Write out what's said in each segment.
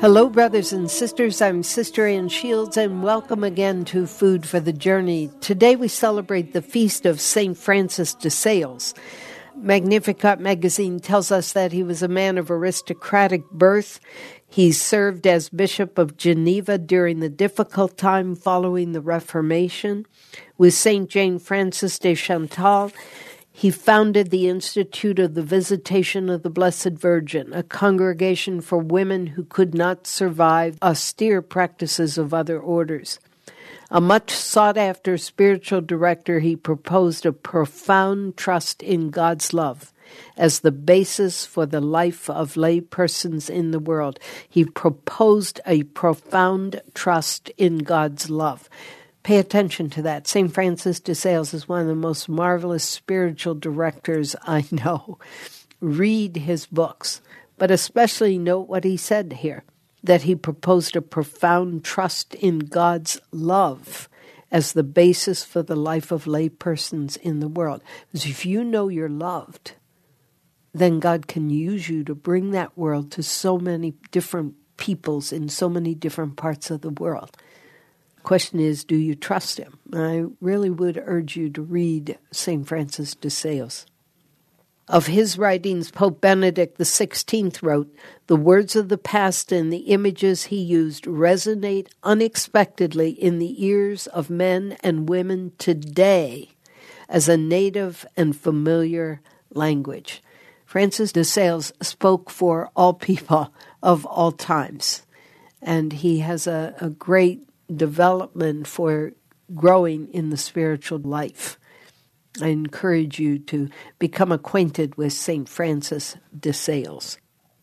Hello, brothers and sisters. I'm Sister Ann Shields, and welcome again to Food for the Journey. Today we celebrate the feast of St. Francis de Sales. Magnificat magazine tells us that he was a man of aristocratic birth. He served as Bishop of Geneva during the difficult time following the Reformation. With St. Jane Frances de Chantal, he founded the Institute of the Visitation of the Blessed Virgin, a congregation for women who could not survive austere practices of other orders. A much sought-after spiritual director, he proposed a profound trust in God's love as the basis for the life of lay persons in the world. He proposed a profound trust in God's love. Pay attention to that. St. Francis de Sales is one of the most marvelous spiritual directors I know. Read his books, but especially note what he said here, that he proposed a profound trust in God's love as the basis for the life of lay persons in the world. Because if you know you're loved, then God can use you to bring that world to so many different peoples in so many different parts of the world. Question is, do you trust him? I really would urge you to read St. Francis de Sales. Of his writings, Pope Benedict XVI wrote, "The words of the past and the images he used resonate unexpectedly in the ears of men and women today as a native and familiar language." Francis de Sales spoke for all people of all times, and he has a great development for growing in the spiritual life. I encourage you to become acquainted with St. Francis de Sales.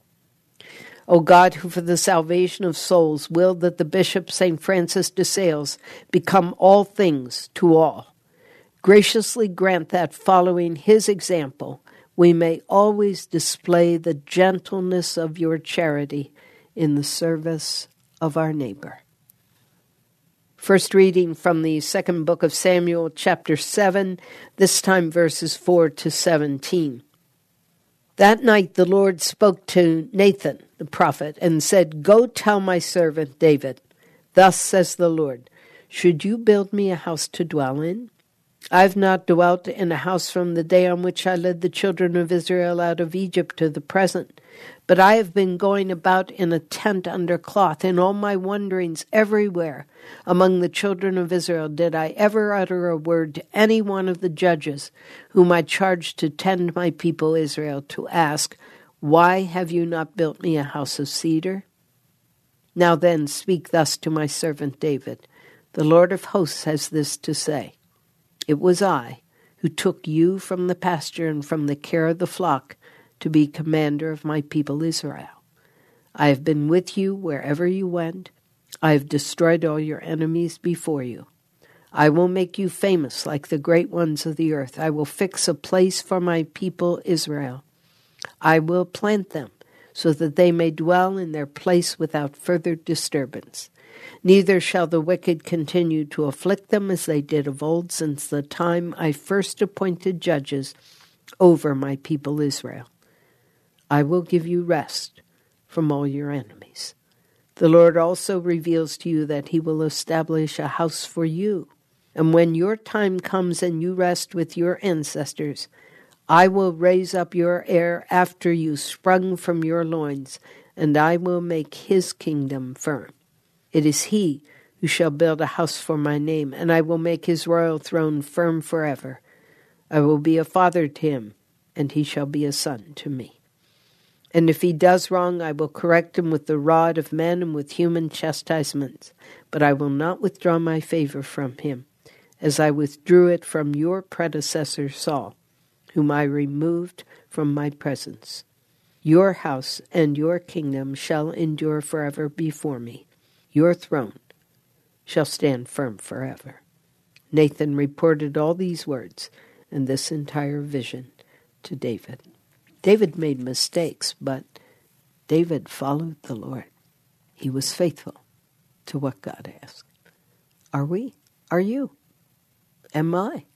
O God, who for the salvation of souls willed that the Bishop St. Francis de Sales become all things to all, graciously grant that, following his example, we may always display the gentleness of your charity in the service of our neighbor. First reading from the second book of Samuel, chapter 7, this time verses 4 to 17. That night the Lord spoke to Nathan, the prophet, and said, "Go tell my servant David, thus says the Lord, should you build me a house to dwell in? I have not dwelt in a house from the day on which I led the children of Israel out of Egypt to the present, but I have been going about in a tent under cloth. In all my wanderings everywhere among the children of Israel did I ever utter a word to any one of the judges whom I charged to tend my people Israel, to ask, why have you not built me a house of cedar? Now then, speak thus to my servant David. The Lord of hosts has this to say, it was I who took you from the pasture and from the care of the flock to be commander of my people Israel. I have been with you wherever you went. I have destroyed all your enemies before you. I will make you famous like the great ones of the earth. I will fix a place for my people Israel. I will plant them so that they may dwell in their place without further disturbance. Neither shall the wicked continue to afflict them as they did of old, since the time I first appointed judges over my people Israel. I will give you rest from all your enemies. The Lord also reveals to you that he will establish a house for you. And when your time comes and you rest with your ancestors, I will raise up your heir after you, sprung from your loins, and I will make his kingdom firm. It is he who shall build a house for my name, and I will make his royal throne firm forever. I will be a father to him, and he shall be a son to me. And if he does wrong, I will correct him with the rod of men and with human chastisements. But I will not withdraw my favor from him, as I withdrew it from your predecessor Saul, whom I removed from my presence. Your house and your kingdom shall endure forever before me. Your throne shall stand firm forever." Nathan reported all these words and this entire vision to David. David made mistakes, but David followed the Lord. He was faithful to what God asked. Are we? Are you? Am I?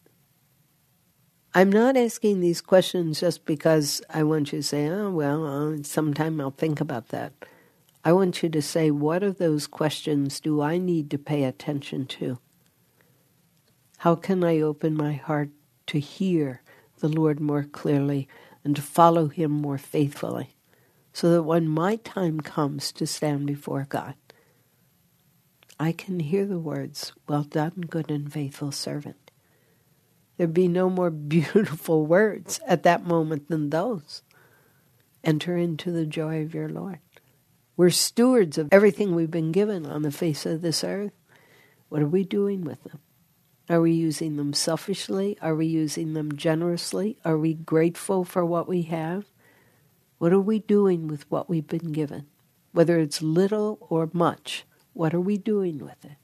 I'm not asking these questions just because I want you to say, sometime I'll think about that. I want you to say, what of those questions do I need to pay attention to? How can I open my heart to hear the Lord more clearly and to follow him more faithfully, so that when my time comes to stand before God, I can hear the words, well done, good and faithful servant. There'd be no more beautiful words at that moment than those. Enter into the joy of your Lord. We're stewards of everything we've been given on the face of this earth. What are we doing with them? Are we using them selfishly? Are we using them generously? Are we grateful for what we have? What are we doing with what we've been given? Whether it's little or much, what are we doing with it?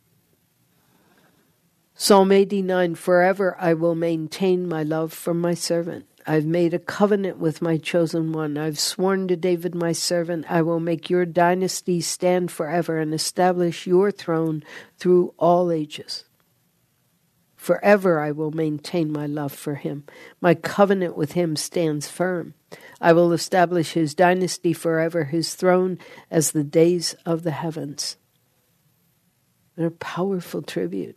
Psalm 89, forever I will maintain my love for my servant. I've made a covenant with my chosen one. I've sworn to David my servant, I will make your dynasty stand forever and establish your throne through all ages. Forever I will maintain my love for him. My covenant with him stands firm. I will establish his dynasty forever, his throne as the days of the heavens. What a powerful tribute.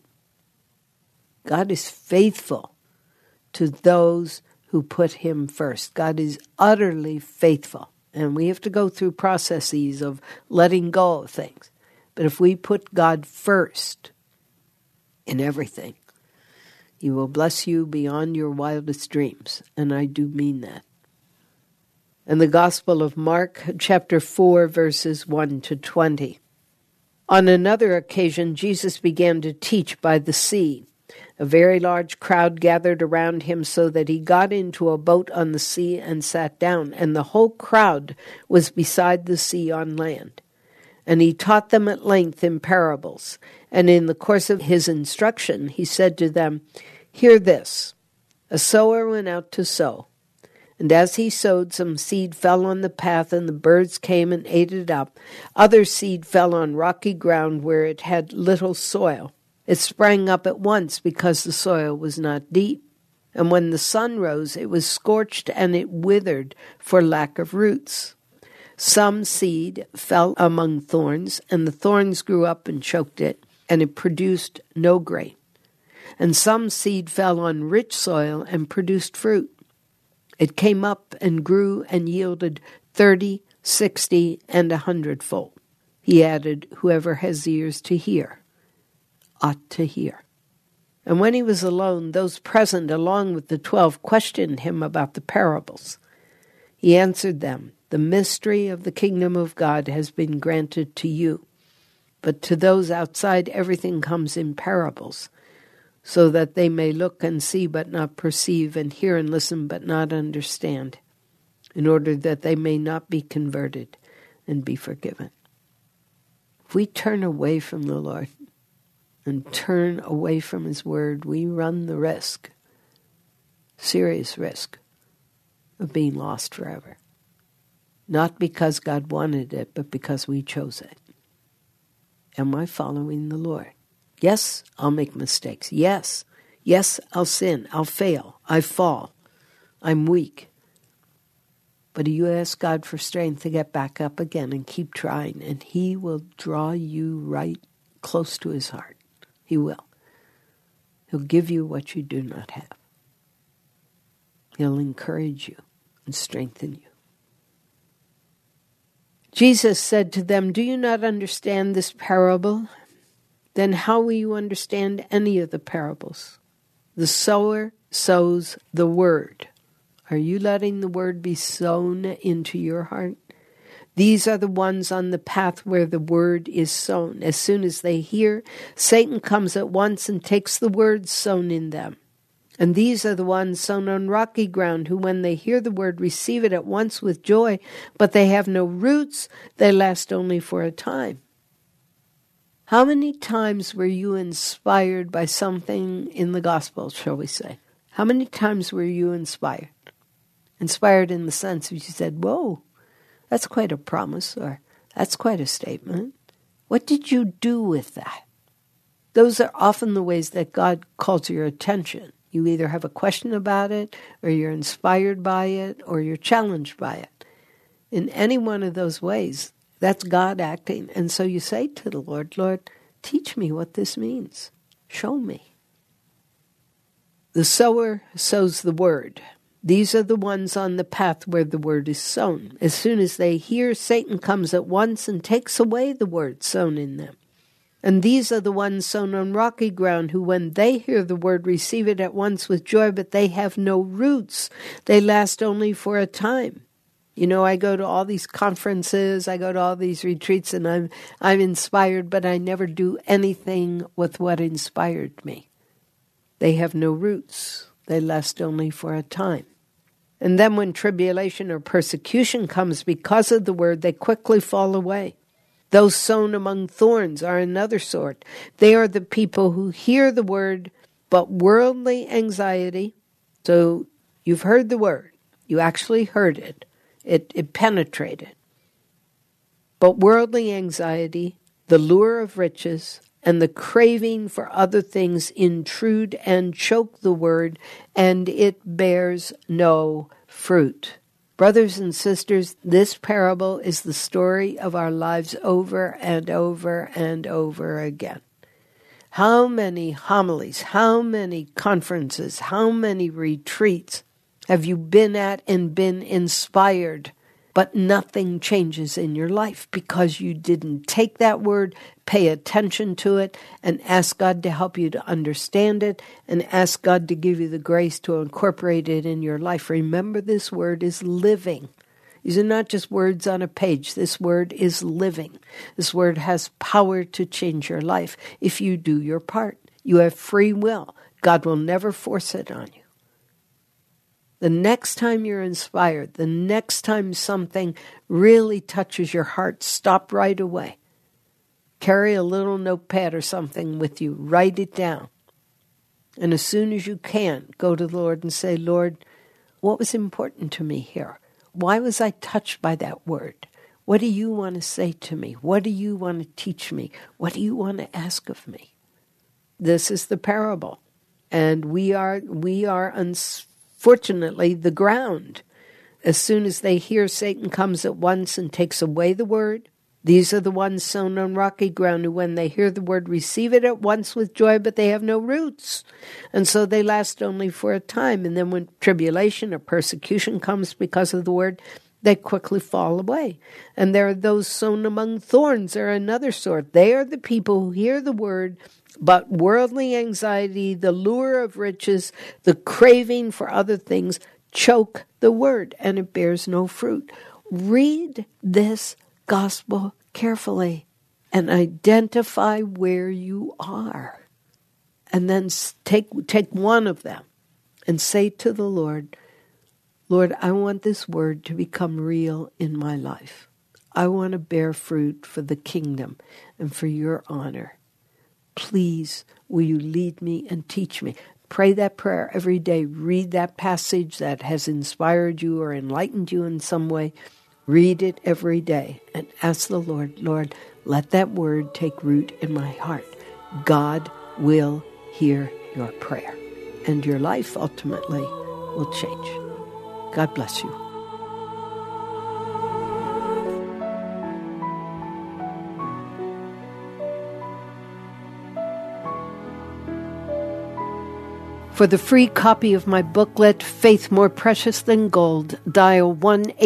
God is faithful to those who put him first. God is utterly faithful. And we have to go through processes of letting go of things. But if we put God first in everything, he will bless you beyond your wildest dreams. And I do mean that. In the Gospel of Mark, chapter 4, verses 1 to 20. On another occasion, Jesus began to teach by the sea. A very large crowd gathered around him so that he got into a boat on the sea and sat down, and the whole crowd was beside the sea on land. And he taught them at length in parables. And in the course of his instruction, he said to them, hear this, a sower went out to sow. And as he sowed, some seed fell on the path, and the birds came and ate it up. Other seed fell on rocky ground where it had little soil. It sprang up at once because the soil was not deep. And when the sun rose, it was scorched and it withered for lack of roots. Some seed fell among thorns, and the thorns grew up and choked it, and it produced no grain. And some seed fell on rich soil and produced fruit. It came up and grew and yielded 30, 60, and 100-fold. He added, whoever has ears to hear ought to hear. And when he was alone, those present, along with the 12, questioned him about the parables. He answered them, the mystery of the kingdom of God has been granted to you, but to those outside everything comes in parables, so that they may look and see but not perceive, and hear and listen but not understand, in order that they may not be converted and be forgiven. If we turn away from the Lord and turn away from his word, we run the risk, serious risk, of being lost forever. Not because God wanted it, but because we chose it. Am I following the Lord? Yes, I'll make mistakes. Yes, I'll sin. I'll fail. I fall. I'm weak. But you ask God for strength to get back up again and keep trying, and he will draw you right close to his heart. He will. He'll give you what you do not have. He'll encourage you and strengthen you. Jesus said to them, do you not understand this parable? Then how will you understand any of the parables? The sower sows the word. Are you letting the word be sown into your heart? These are the ones on the path where the word is sown. As soon as they hear, Satan comes at once and takes the word sown in them. And these are the ones sown on rocky ground, who when they hear the word receive it at once with joy, but they have no roots, they last only for a time. How many times were you inspired by something in the gospel, shall we say? How many times were you inspired? Inspired in the sense that you said, whoa, that's quite a promise, or that's quite a statement. What did you do with that? Those are often the ways that God calls your attention. You either have a question about it, or you're inspired by it, or you're challenged by it. In any one of those ways, That's God acting. And so you say to the Lord, Lord, teach me what this means. Show me. The sower sows the word. These are the ones on the path where the word is sown. As soon as they hear, Satan comes at once and takes away the word sown in them. And these are the ones sown on rocky ground who, when they hear the word, receive it at once with joy, but they have no roots. They last only for a time. You know, I go to all these conferences, I go to all these retreats, and I'm inspired, but I never do anything with what inspired me. They have no roots. They last only for a time. And then when tribulation or persecution comes because of the word, they quickly fall away. Those sown among thorns are another sort. They are the people who hear the word, but worldly anxiety. So you've heard the word. You actually heard it. It penetrated. But worldly anxiety, the lure of riches, and the craving for other things intrude and choke the word, and it bears no fruit. Brothers and sisters, this parable is the story of our lives over and over and over again. How many homilies, how many conferences, how many retreats have you been at and been inspired, but nothing changes in your life because you didn't take that word, pay attention to it, and ask God to help you to understand it, and ask God to give you the grace to incorporate it in your life. Remember, this word is living. These are not just words on a page. This word is living. This word has power to change your life if you do your part. You have free will. God will never force it on you. The next time you're inspired, the next time something really touches your heart, stop right away. Carry a little notepad or something with you. Write it down. And as soon as you can, go to the Lord and say, Lord, what was important to me here? Why was I touched by that word? What do you want to say to me? What do you want to teach me? What do you want to ask of me? This is the parable. And we are unfortunately the ground. As soon as they hear, Satan comes at once and takes away the word. These are the ones sown on rocky ground who, when they hear the word, receive it at once with joy, but they have no roots. And so they last only for a time. And then when tribulation or persecution comes because of the word, they quickly fall away. And there are those sown among thorns. They're another sort. They are the people who hear the word, but worldly anxiety, the lure of riches, the craving for other things choke the word, and it bears no fruit. Read this gospel carefully and identify where you are. And then take one of them and say to the Lord, Lord, I want this word to become real in my life. I want to bear fruit for the kingdom and for your honor. Please, will you lead me and teach me? Pray that prayer every day. Read that passage that has inspired you or enlightened you in some way. Read it every day and ask the Lord, Lord, let that word take root in my heart. God will hear your prayer, and your life ultimately will change. God bless you. For the free copy of my booklet, Faith More Precious Than Gold, dial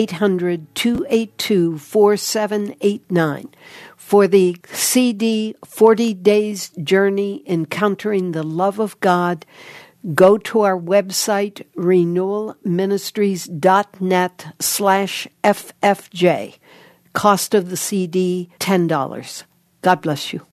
1-800-282-4789. For the CD, 40 Days Journey Encountering the Love of God, go to our website, renewalministries.net/FFJ. Cost of the CD, $10. God bless you.